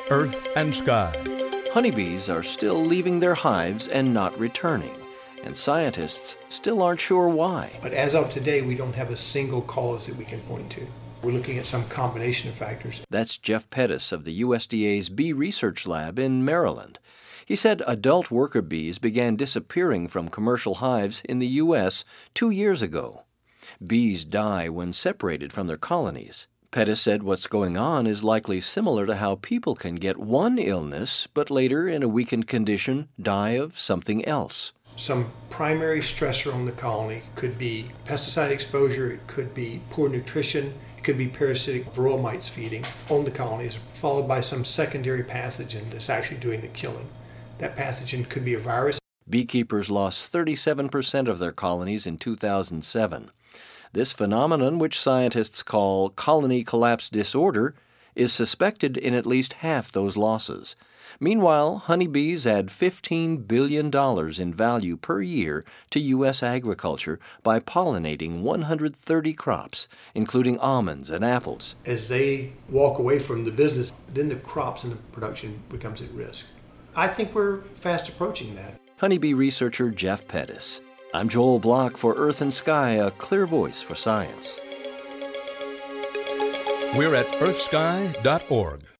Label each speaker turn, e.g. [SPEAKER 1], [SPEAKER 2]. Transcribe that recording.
[SPEAKER 1] Earth and Sky.
[SPEAKER 2] Honeybees are still leaving their hives and not returning, and scientists still aren't sure why.
[SPEAKER 3] But as of today, we don't have a single cause that we can point to. We're looking at some combination of factors.
[SPEAKER 2] That's Jeff Pettis of the USDA's Bee Research Lab in Maryland. He said adult worker bees began disappearing from commercial hives in the U.S. 2 years ago. Bees die when separated from their colonies. Pettis said what's going on is likely similar to how people can get one illness, but later, in a weakened condition, die of something else.
[SPEAKER 3] Some primary stressor on the colony could be pesticide exposure, it could be poor nutrition, it could be parasitic varroa mites feeding on the colonies, followed by some secondary pathogen that's actually doing the killing. That pathogen could be a virus.
[SPEAKER 2] Beekeepers lost 37% of their colonies in 2007. This phenomenon, which scientists call colony collapse disorder, is suspected in at least half those losses. Meanwhile, honeybees add $15 billion in value per year to U.S. agriculture by pollinating 130 crops, including almonds and apples.
[SPEAKER 3] As they walk away from the business, then the crops and the production becomes at risk. I think we're fast approaching that.
[SPEAKER 2] Honeybee researcher Jeff Pettis. I'm Joel Block for Earth and Sky, a clear voice for science.
[SPEAKER 1] We're at earthsky.org.